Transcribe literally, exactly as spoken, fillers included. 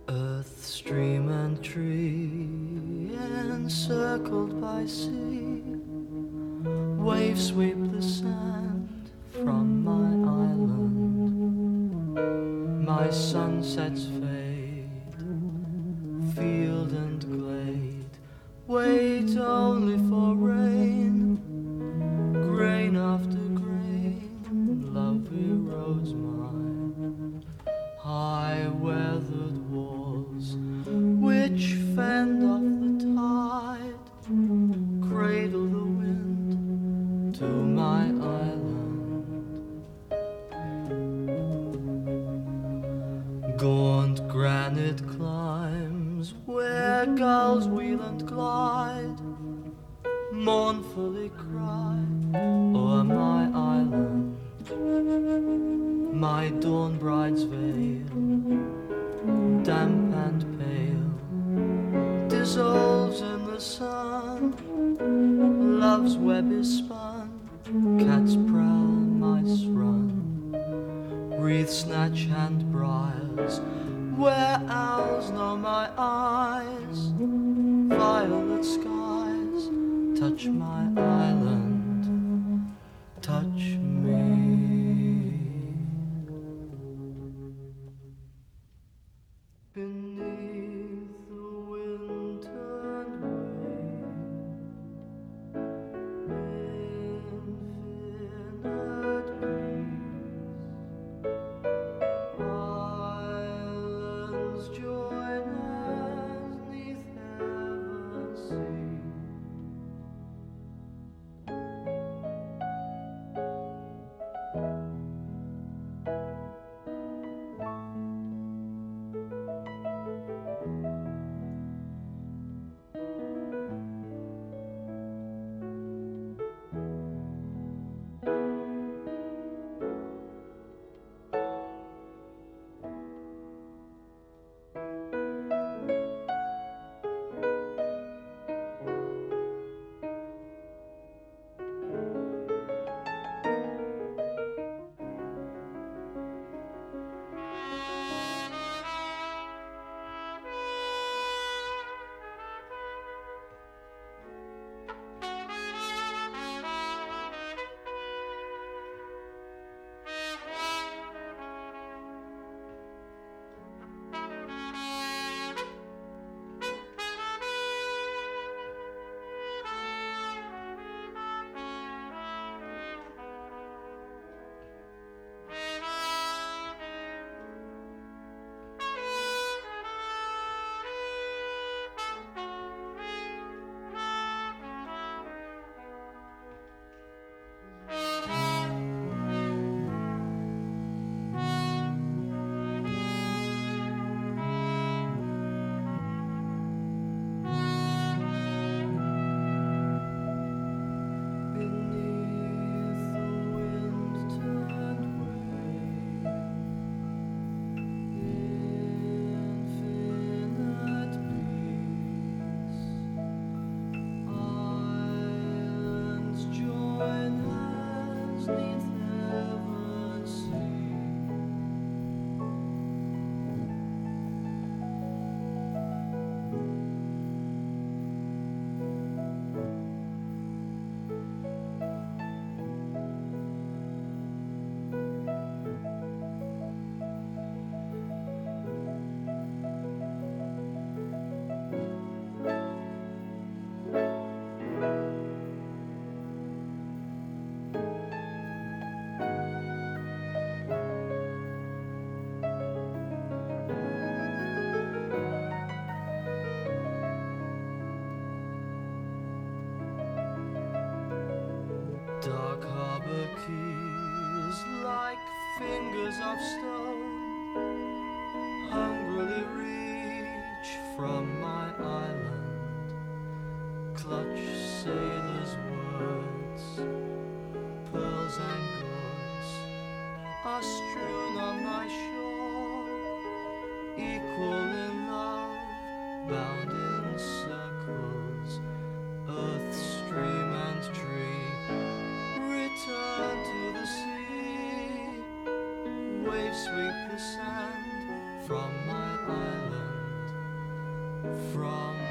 Earth, stream and tree, encircled by sea, waves sweep the sand from my island. My sunsets fade, field and glade wait only for rain. Grain after grain, love erodes my high weathered walls, which fend off the tide, cradle the wind to my island. Gaunt granite climbs where gulls wheel and glide, mournfully cry o'er my island. My dawn bride's veil, damp and pale, dissolves in the sun. Love's web is spun, cats prowl, mice run, wreath snatch and briars where owls know my eyes. Violet skies touch my island, touch me. Beneath the wind-turned wave, infinite peace, islands join hands 'neath heaven's sea. Dark harbor keys, like fingers of stone, hungrily reach from my island. Clutch sailors' words, pearls and goods are strewn on my shore, equal in love, bound in circles. Earth, stream and tree return to the sea. Waves sweep the sand from my island. from